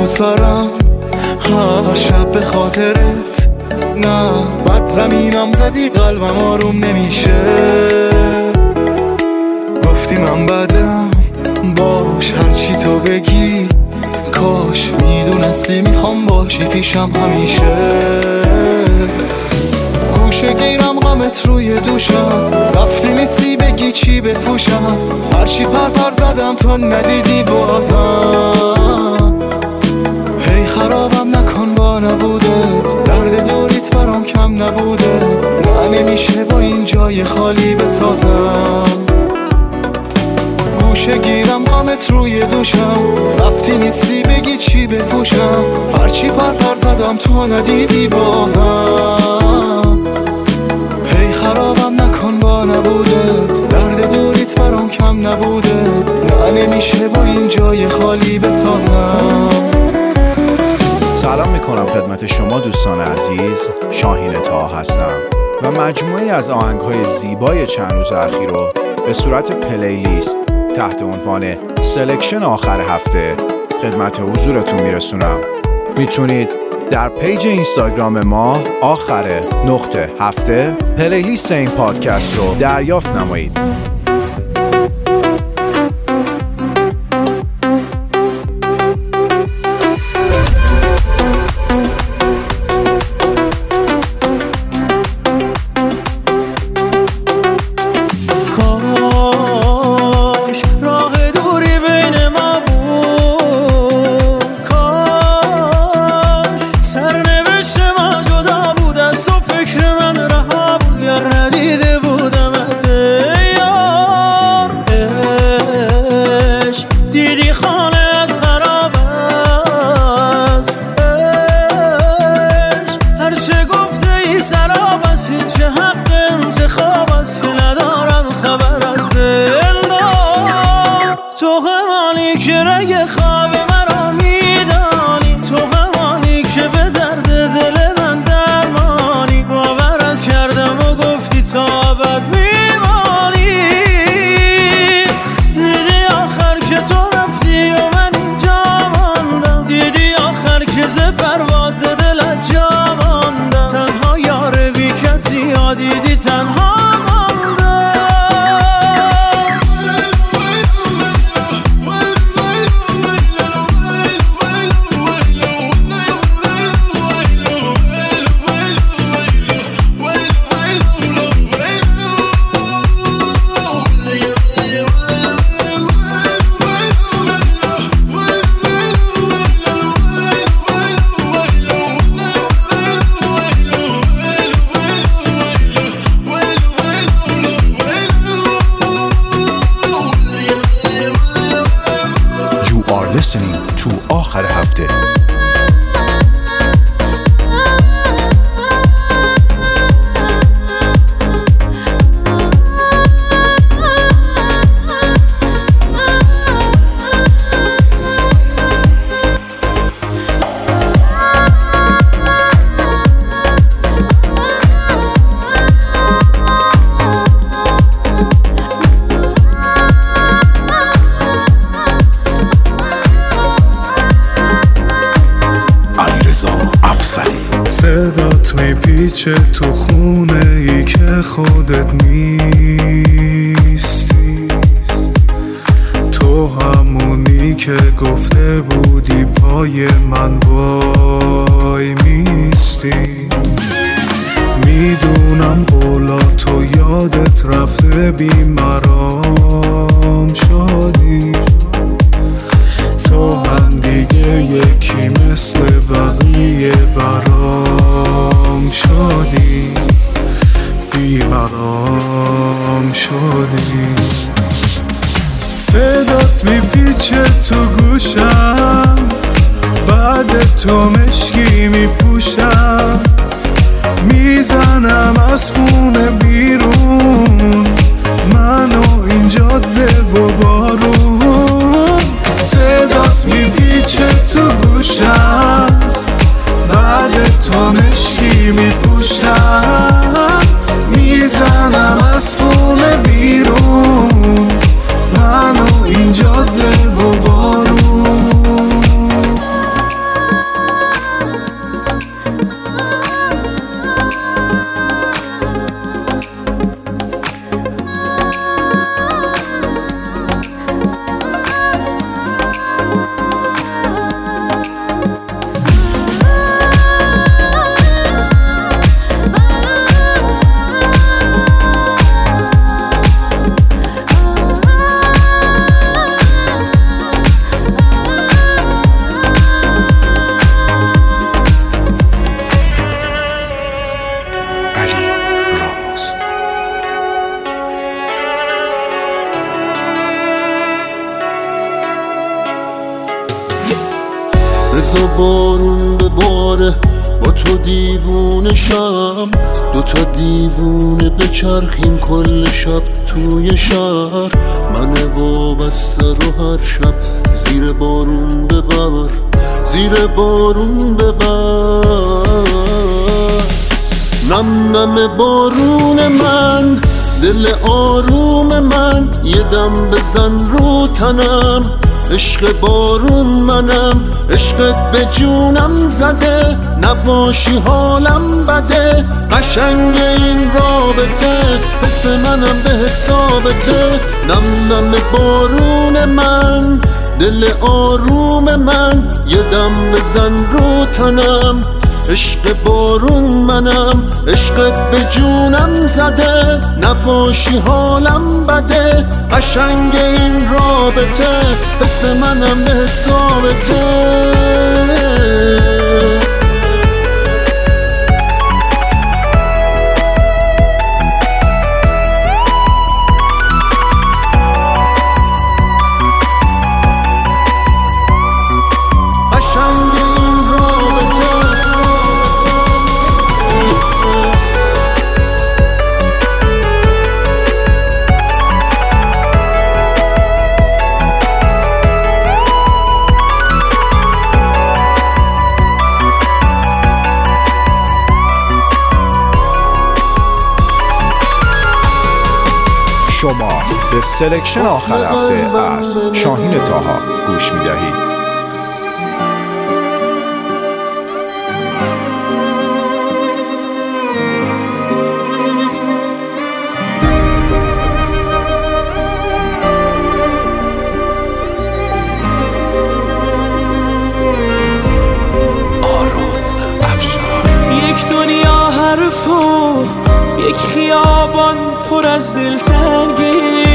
دوست دارم هر شب به خاطرت. نه بد زمینم زدی قلبم آروم نمیشه. گفتی من بدم باش هرچی تو بگی، کاش میدونستی میخوام باشی پیشم همیشه. گوشه گیرم غمت روی دوشم، رفتی نیستی بگی چی بپوشم. هرچی پر زدم تو ندیدی بازم. هی خرابم نکن با نبودت، درد دوریت برام کم نبوده. نه نمیشه با این جای خالی بسازم. گوشه گیرم غمت روی دوشم، رفتی نیستی بگی چی بپوشم. هرچی پر زدم تو ندیدی بازم. هی خرابم نکن با نبودت، درد دوریت برام کم نبوده. نه نمیشه با این جای خالی بسازم. سلام میکنم خدمت شما دوستان عزیز، شاهین طاها هستم و مجموعه از آهنگ‌های زیبای چند روز اخیر رو به صورت پلیلیست تحت عنوان سلکشن آخر هفته خدمت حضورتون میرسونم. میتونید در پیج اینستاگرام ما آخر نقطه هفته پلیلیست این پادکست رو دریافت نمایید. listening to آخر هفته. صدات میپیچه تو خونه ای که خودت نیستی. تو همونی که گفته بودی پای من وای میستی. میدونم قولا تو یادت رفته بیمرام شدی. تو هم دیگه یکی مثل بقیه برام شدی، بیمرام شدی. صدات میپیچه تو گوشم، بعد تو مشکی میپوشم. میزنم از خونه بیرون، منو این جاده و بارون. صدات میپیچه تو گوشم، بعد تو مشکی میپوشم. میزنم از خونه بیرون، منو این جاده و بارون. بارون بباره با تو دیوونه شم، دوتا دیوونه بچرخیم کل شب توی شهر. من وابسته رو هر شب زیر بارون ببر، زیر بارون ببر. نم نم بارون من، دل آروم من، یه دم بزن رو تنم. عشق بارون منم، عشقت به جونم زده، نباشی حالم بده. قشنگ این رابطه، حس منم بهت ثابته. نم نم بارون من، دل آروم من، یه دم بزن رو تنم. عشق بارون منم، عشقت به جونم زده، نباشی حالم بده. قشنگ این رابطه، حس منم به ثابته. شما به سلکشن آخر هفته از شاهین طاها گوش می‌دهید. یک دنیا حرف و یک خیابان پر از دلتنگی.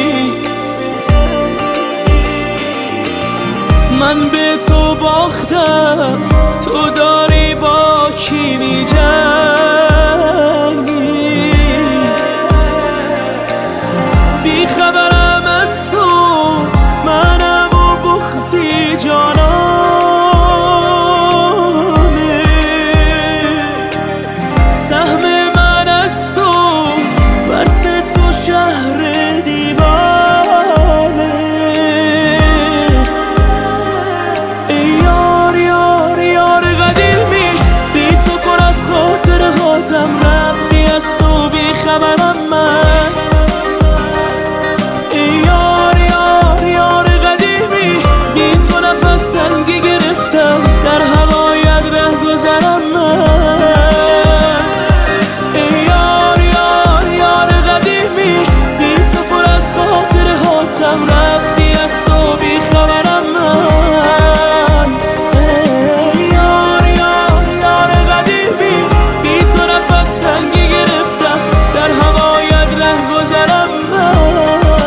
من به تو باختم، تو داری با کی می‌جنگی. بی خبرم از تو، منم و بغضی جانانه. سهم من از تو، برس تو شهر دیوانه. ای یار یار یار قدیمی، بی تو پر از خاطر خاطم. رفتی از تو بی خبرم من. ای یار یار یار قدیمی، بی تو نفس تنگی گرفتم، در هوایت ره گذرم من. ای یار یار یار قدیمی، بی تو پر از خاطر خاطم. رفتی از تو بی خبرم من. ای یار یار یار قدیمی، بی تو نفس تنگی گرفتم، در هوایت ره گذرم من.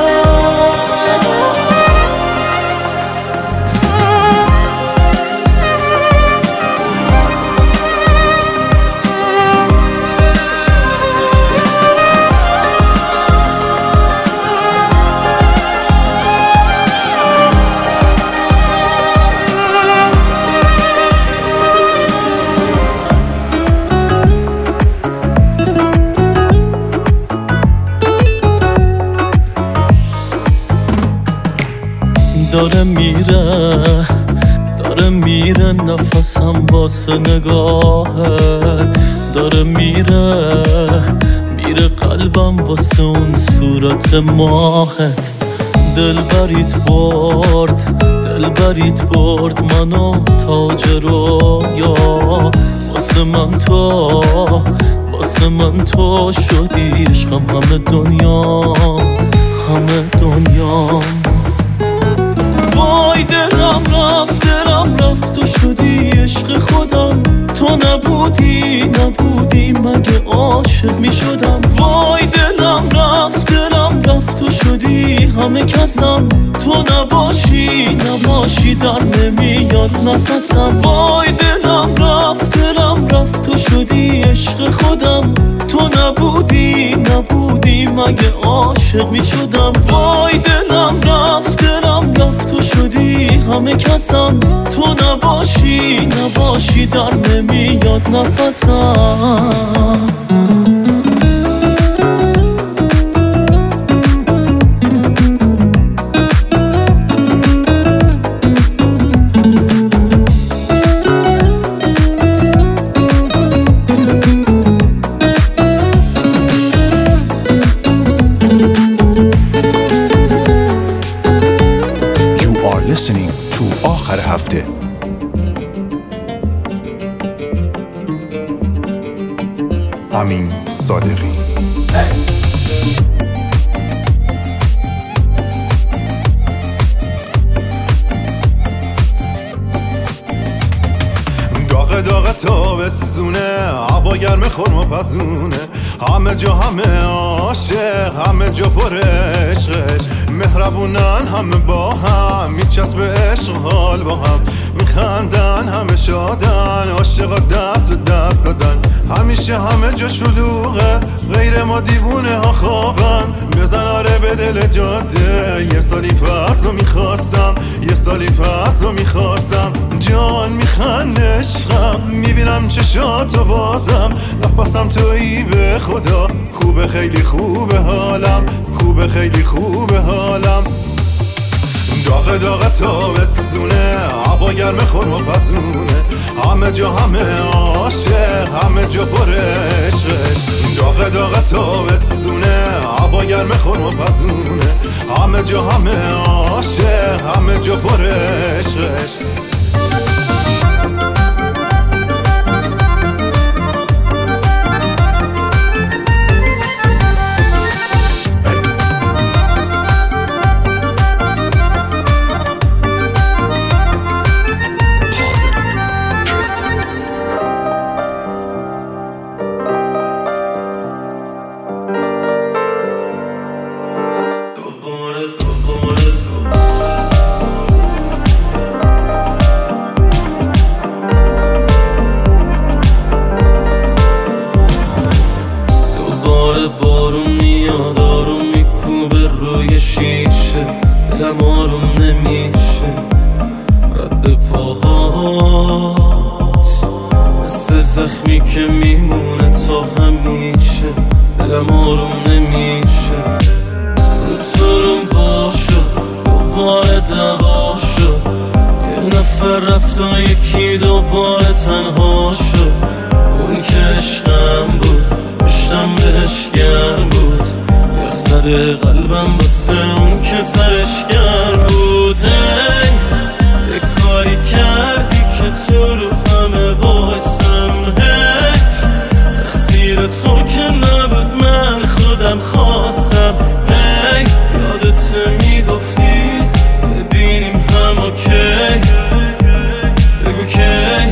داره میره نفسم واسه نگاهت. داره میره قلبم واسه اون صورت ماهت. دل بریت برد منو تاج رویا. واسه من تو شدی عشقم، همه دنیام. وای دلم رفت تو شدی عشق خودم. تو نبودی مگه عاشق می شدم. وای دلم رفت تو شدی همه کسم. تو نباشی در نمیاد نفسم. وای دلم رفت تو شدی عشق خودم. تو نبودی مگه عاشق می شدم. وای دلم رفت تو شدی همه کسم تو نباشی در نمیاد نفسم. listening to آخر هفته. امین صادقی. داغ تابستونه، هوا گرم خرما پزونه، همه جا همه عاشق، همه جا پر عشقش، مهربونن همه با هم، میچسب عشق و حال با هم، میخندن همه شادن، عاشقا دست به دست دادن، همیشه همه جا شلوغه، غیر ما دیوونه ها خوابن، بزن آره به دل جاده، یه سالی فصل رو میخواستم، یه سالی فصل رو میخواستم، جان میخند عشقم، میبینم چشاتو بازم، نفسم تویی به خدا، خوبه خیلی خوبه حالم، خوبه خیلی خوبه حالم. داغ تابستونه، هوا گرم خرما پزونه، همه جا همه عاشق، همه جا پر عشقش. داغ تابستونه، هوا گرم خرما پزونه، همه جا همه عاشق، همه جا پر عشقش. بارون میاد آروم میکوبه روی شیشه، دلم آروم نمیشه، رد پاهات مثل زخمی که میمونه تا همیشه، دلم آروم نمیشه، رو تورم وا شد دوباره دوا شد، یه نفر رفت و یکی دوباره تنها شد، اون که عشقم بود پشتم بهش گرم بود، یخ زده قلبم بسه اون که سرش گرم بود. هی یه کاری کردی که تو رو همه وایسم، حیف تقصیر تو که نبود من خودم خواستم، هی یادت میگفتی ببینیم هم اوکی، بگو کی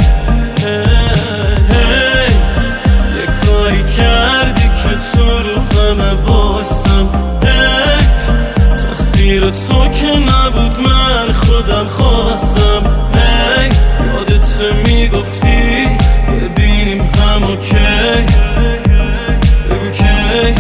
تو رو همه واسم، حیف تقصیر تو که نبود من خودم خواستم، هی یادت میگفتی ببینیم هم اوکی، بگو کی.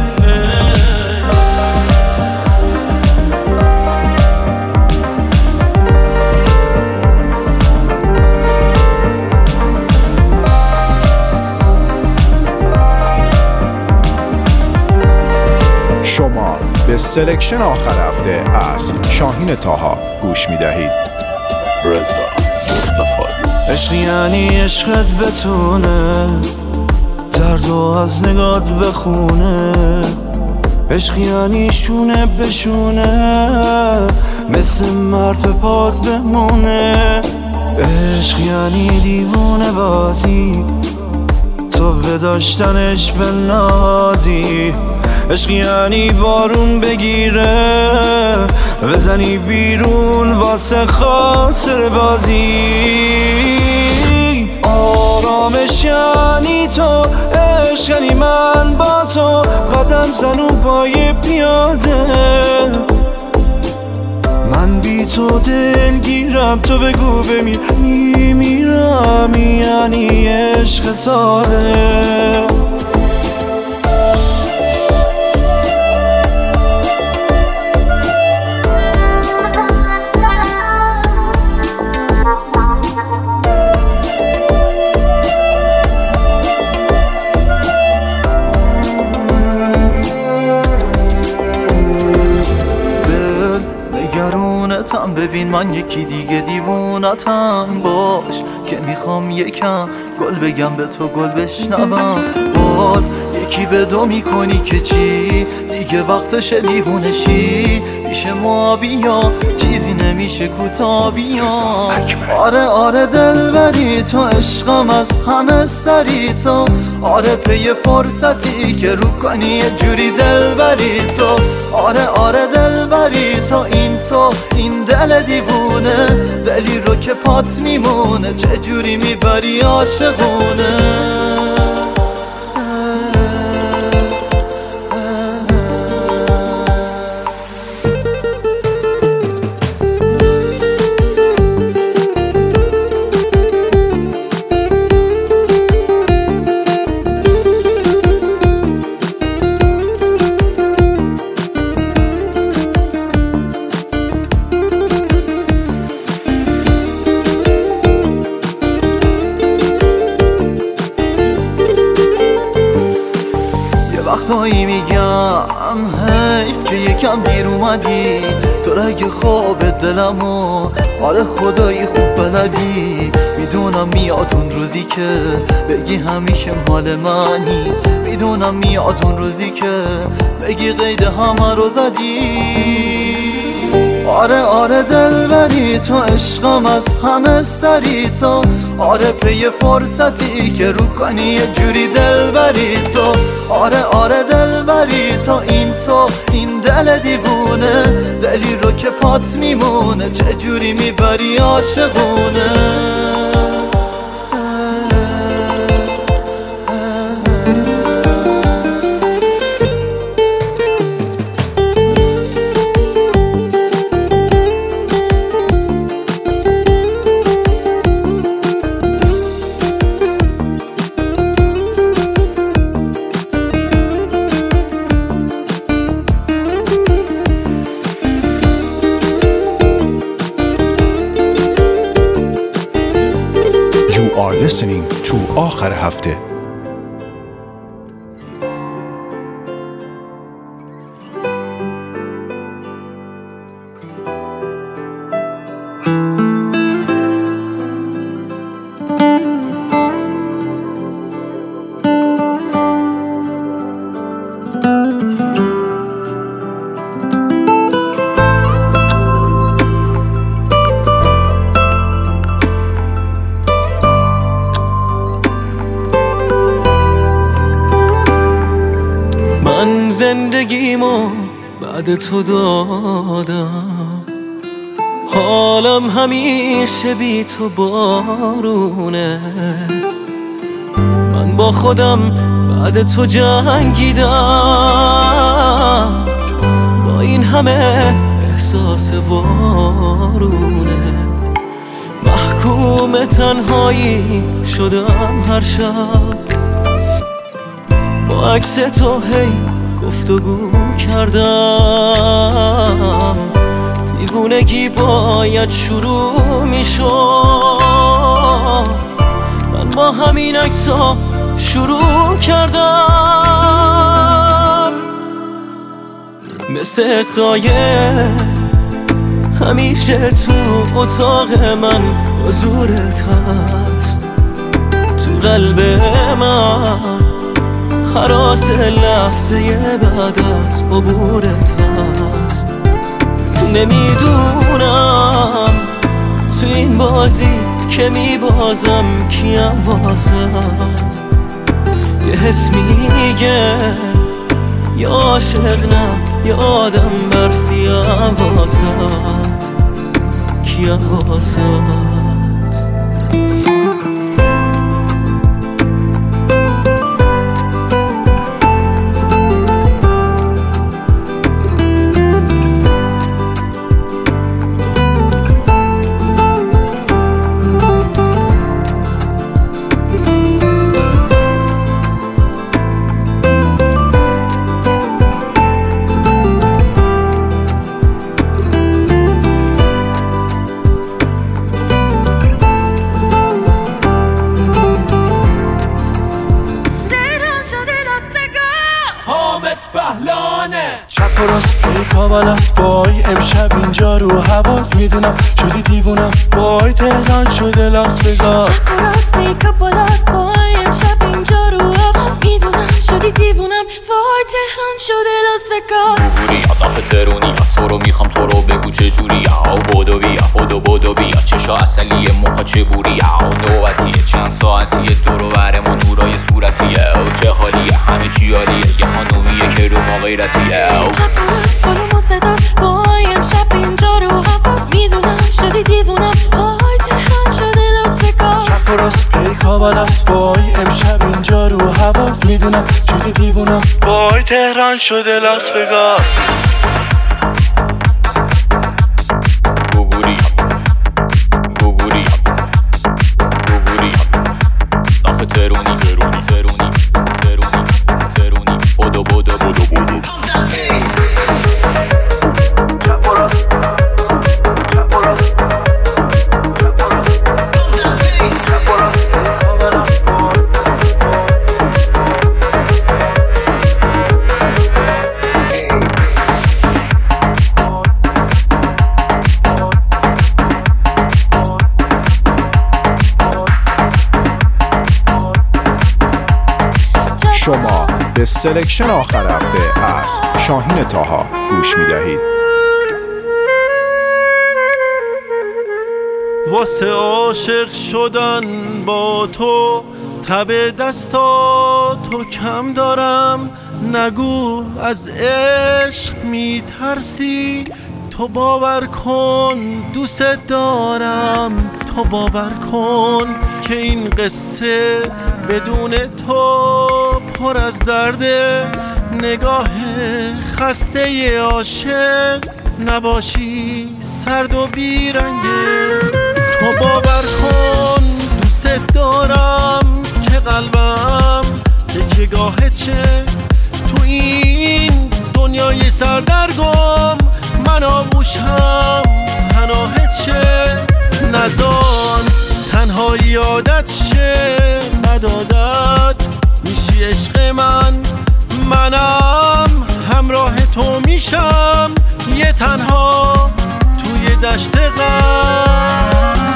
شما به سلکشن آخر هفته از شاهین طاها گوش میدهید. رضا مصطفی. عشق یعنی عشقت بتونه دردو از نگات بخونه، عشق یعنی شونه بشونه مثل مرد پاد بمونه، عشق یعنی دیوونه بازی تو به داشتنش بنازی، عشق یعنی بارون بگیره بزنی بیرون واسه خاطر بازی، آرامش یعنی تو، عشق یعنی من با تو قدم زنون پای پیاده، من بی تو دلگیرم تو بگو بمیر میمیرم، یعنی عشق ساده. ببینم ببین من یکی دیگه دیوونتم باش که میخوام یکم گل بگم به تو گل بشنوم باز یکی به دو میکنی که چی دیگه وقتش دیوونشی پیش ما بیا چیزی نمیشه کوتا بیا آره آره دلبری تو عشقم از همه سری تو آره پی فرصتی که رو کنی یه جوری دلبری تو آره آره دلبری تو این دل دیوونه دلی رو که پات میمونه چه جوری میبری عاشقونه وقتایی میگم حیف که یکم دیر اومدی تو رگ خواب دلمو آره خدایی خوب بلدی میدونم میاد اون روزی که بگی همیشه مال منی میدونم میاد اون روزی که بگی قید همه رو زدی آره آره دلبری تو عشقم از همه سری تو آره پی فرصتی که رو کنی یه جوری دلبری تو آره آره دلبری تو این دل دیوونه دلی رو که پات میمونه چه جوری میبری عاشقونه listening to آخر هفته. زندگیمو بعد تو دادم حالم همیشه بی تو بارونه من با خودم بعد تو جنگیدم با این همه احساس وارونه محکوم تنهایی شدم هر شب با عکس تو هی گفتگو کردم دیوونگی باید شروع میشد من با همین عکس‌ها شروع کردم مثل سایه همیشه تو اتاق من حضورت هست تو قلب من هراس لحظه بعد از عبورت هست نمیدونم تو این بازی که میبازم کیم واسد یه حس میگه یا عاشق نه یا آدم برفیم واسد کیم واسد حامد بهلانه چپ و راست پیکا بلست وای امشب اینجا رو حواس میدونم شدی دیوونم وای تهران شده لاس وگاس چپ و راست پیکا بلست وای امشب اینجا رو حواس میدونم شدی دیوونم وای تهران شده لاس وگاس بوری اطلاف ترونی تو رو میخوام تو رو بگو چجوری او بودو بیا بودو بیا چشا اصلیه موها چه بوری او نوبتیه چند ساعتیه دورو برمون نورای صورتیه او چه حالیه همه چی عالیه یه خانومیه که رو ما غیرتیه چپ و راست برو مصداس وای امشب اینجا رو حواس میدونم شدی دیوونم وای تهران شده لاس وگاس چپ و راست پیکا بلست وای امشب اینجا رو حواس میدونم شدی دیوونم وای تهران شده لاس وگاس شما به سلکشن آخر هفته از شاهین طاها گوش میدهید. واسه عاشق شدن با تو تب دستاتو کم دارم نگو از عشق میترسی تو باور کن دوست دارم تو باور کن که این قصه بدون تو پر از درده نگاه خسته عاشق نباشی سرد و بیرنگه تو باور کن دوست دارم که قلبم یکگاه چه تو این دنیای سردرگم من آغوشم پناه چه نزان تنهایی عادت شه ندادت میشی عشق منم همراه تو میشم یه تنها توی دشت غم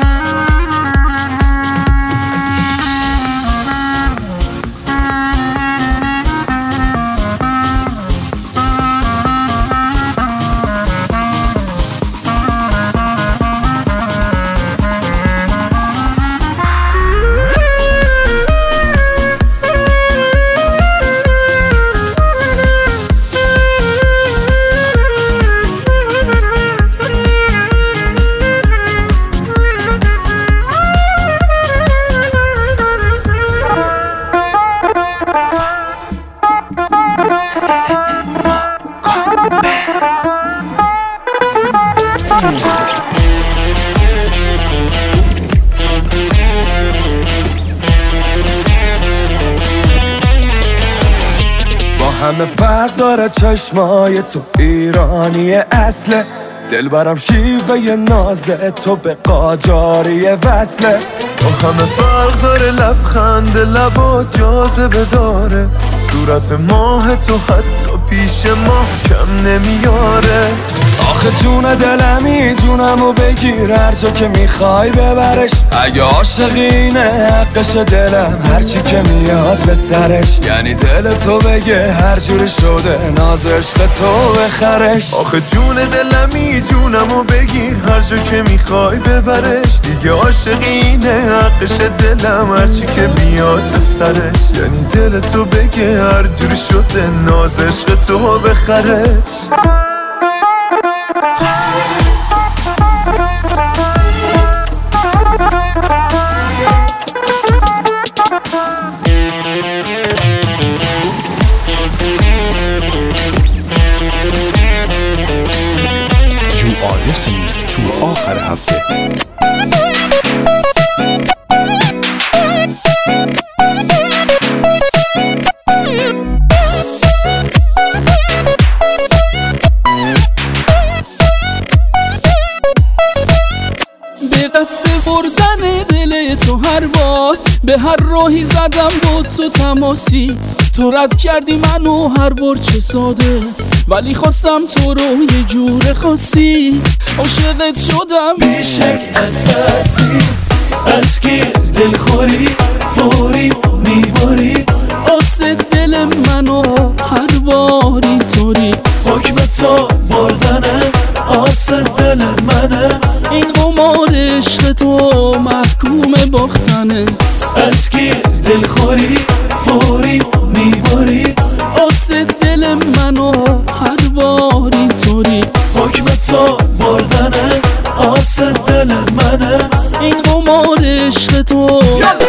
همه فرق داره چشمای تو ایرانی اصله دلبرم شیوه نازه تو به قاجاری وصله با همه فرق داره لبخند لبا جاذبه داره صورت ماه تو حتی پیش ماه کم نمیاره آخه جون دلمی جونمو بگیر هر جا که میخوای ببرش اگه عاشقینه حقش دلم هرچی که میاد به سرش یعنی دل تو بگه هر جوری شده ناز عشق تو بخرش آخه جون دلمی جونمو بگیر هر جا که میخوای ببرش دیگه عاشقینه حقش دلم هرچی که میاد به سرش یعنی دل تو بگه هر جوری شده ناز عشق تو بخرش You are listening to آخر هفته. راهی زدم با تو تماسی، تو رد کردی منو هر بار چه ساده، ولی خواستم تو رو یه جور خاصی، عاشقت شدم بیشک اساسی، از کی دلخوری فوری میباری، آسه دل منو هر باری طوری، حکم تو بردنه آسه دل منه، این قمار عشق تو محکوم باختنه، از کی دلخوری فوری میباری، آسه دل منو هر باری طوری، حکم تو بردنه آسه دل منه، این قمار عشق تو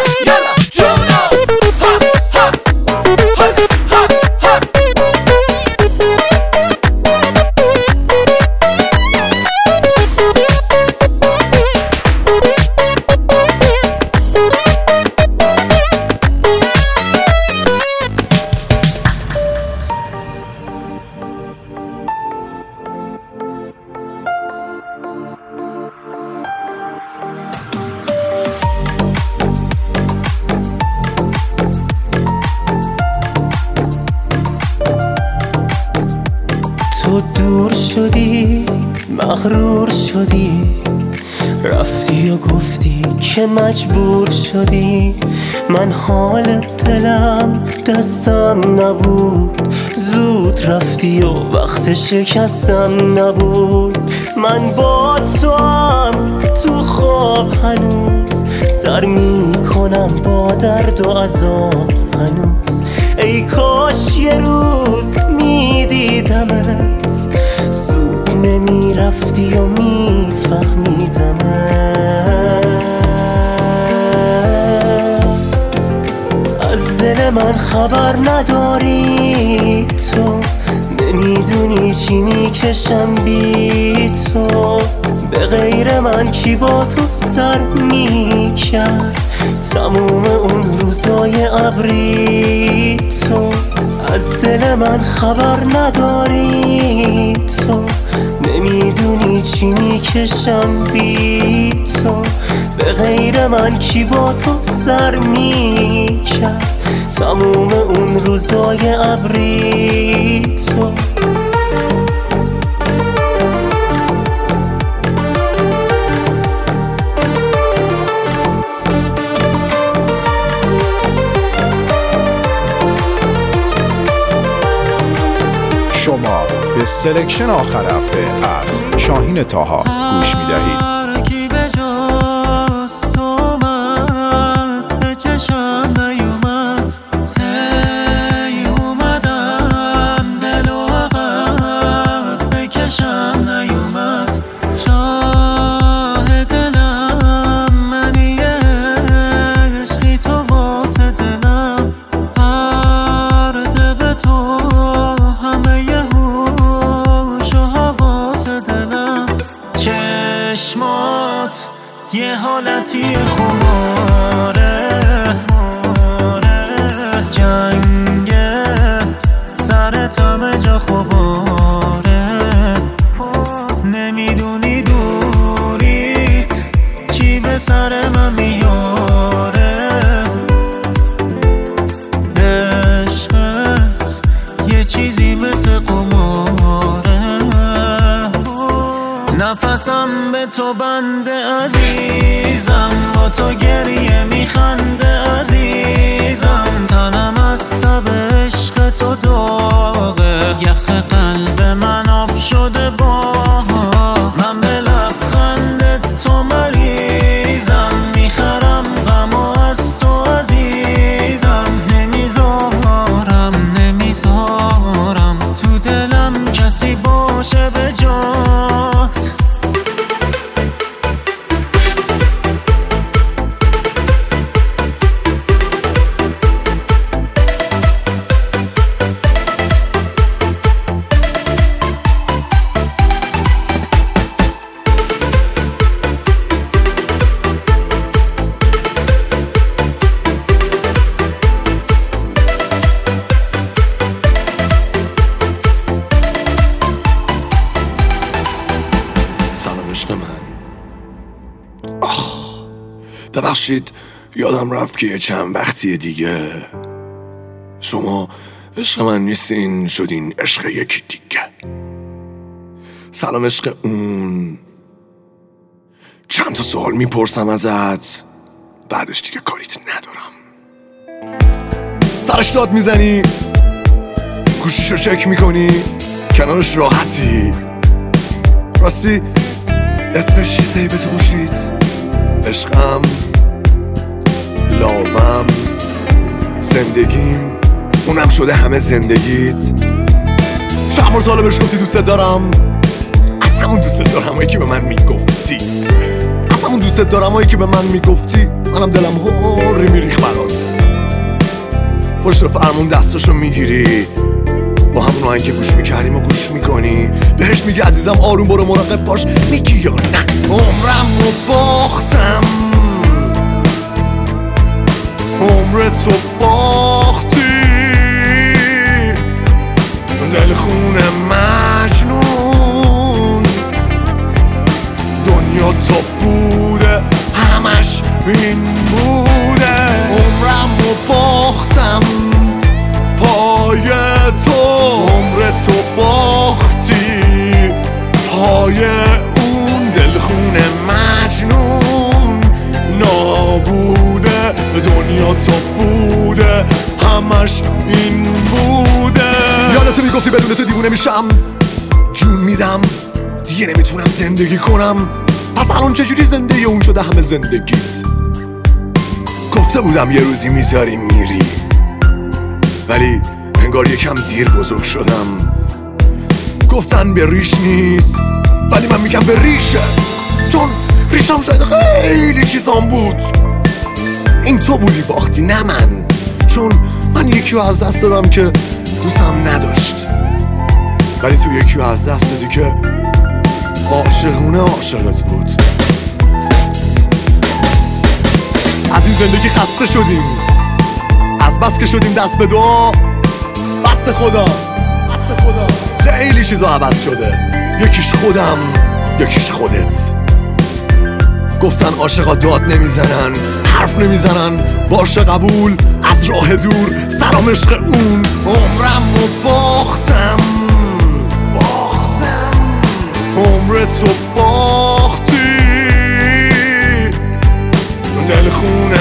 تو دور شدی مغرور شدی، رفتی و گفتی که مجبور شدی، من حال دلم دستم نبود، زود رفتی و وقت شکستم نبود، من با تو هم تو خواب هنوز سر می کنم با درد و عذاب هنوز، ای کاش یه روز می دیدمت، زود نمی رفتی و می فهمیدمت، از دل من خبر نداری، تو نمیدونی چی میکشم بی تو، به غیر من کی با تو سر میکرد تموم اون روزای ابری، تو از دل من خبر نداری، تو نمیدونی چی میکشم بی تو، به غیر من کی با تو سر میکرد تموم اون روزای ابری، تو شما به سلکشن آخر هفته از شاهین طاها گوش می‌دهید. یه حالتی خماره جنگه سرت همه جا خباره، نمیدونی دوریت چی به سر من میاره، عشقت یه چیزی مثل قماره، نفسم به تو بنده عزیزم، با تو گریه میخنده عزیزم، تنم از تب عشق تو داغه، یخ قلب من آب شده با من، به لبخند تو مریضم، میخرم غم از تو عزیزم، نمیذارم تو دلم کسی باشه به جات. ببخشید یادم رفت که یه چند وقتی دیگه شما عشق من نیستین، شدین عشق یکی دیگه. سلام عشق اون، چند تا سوال میپرسم ازت، بعدش دیگه کاریت ندارم. سرش داد میزنی، گوشیشو چک میکنی، کنارش راحتی. راستی اسمش چیزی به تو گوشیت؟ عشقم، لاوم، زندگیم، اونم شده همه زندگیت. چند بار سالا بهش گفتی دوست دارم؟ از همون دوست دارم هایی که به من میگفتی، از همون دوست دارم هایی که به من میگفتی. منم دلم هوری میریخ برات. پشت فرمون دستاشو میگیری، با همون آهنگ که گوش میکردیم و گوش میکنی. بهش میگی عزیزم آروم برو مراقب باش، میگی یا نه؟ عمرم رو باختم، عمرتو باختی، دل خونه مجنون. دنیا تو بوده همش این بوده. عمرم رو باختم پای تو، عمرتو باختی پای اون. دل خونه مجنون نابوده، دنیا تو بوده همش این بوده. یادت میگفتی بدون تو دیوونه میشم، جون میدم دیگه نمیتونم زندگی کنم. پس الان چجوری زندگی اون شده همه زندگیت؟ گفته بودم یه روزی میذاری میری، ولی انگار یکم دیر بزرگ شدم. گفتن به ریش نیست، ولی من میگم به ریشه، چون ریشم شاید خیلی چیزام بود. این تو بودی باختی نه من، چون من یکی رو از دست دادم که دوستم نداشت، ولی تو یکی رو از دست دادی که عاشقونه عاشقت بود. از این زندگی خسته شدیم، از بس که شدیم دست به دعا. بس خدا، بس خدا، خیلی چیزا عوض شده، یکیش خودم یکیش خودت. گفتن عاشقا داد نمیزنن، حرف نمیزنن، باشه قبول از راه دور. سلام عشق اون، عمرم رو باختم، عمرتو باختی، دل خونه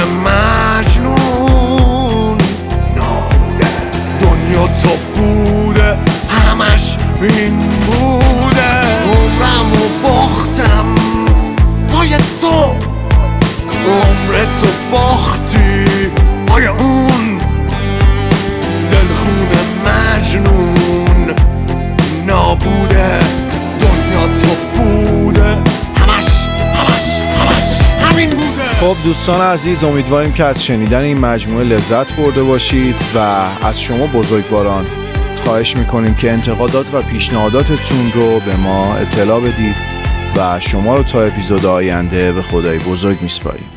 مجنون نابوده. دنیا تو بوده همش این بوده. عمرم رو باختم پای تو، عمرتو باختی پای اون. دل خونه مجنون نابوده، دنیا تو بوده همش همین بوده. خب دوستان عزیز، امیدواریم که از شنیدن این مجموعه لذت برده باشید و از شما بزرگواران خواهش میکنیم که انتقادات و پیشنهاداتتون رو به ما اطلاع بدید و شما رو تا اپیزود آینده به خدای بزرگ میسپاریم.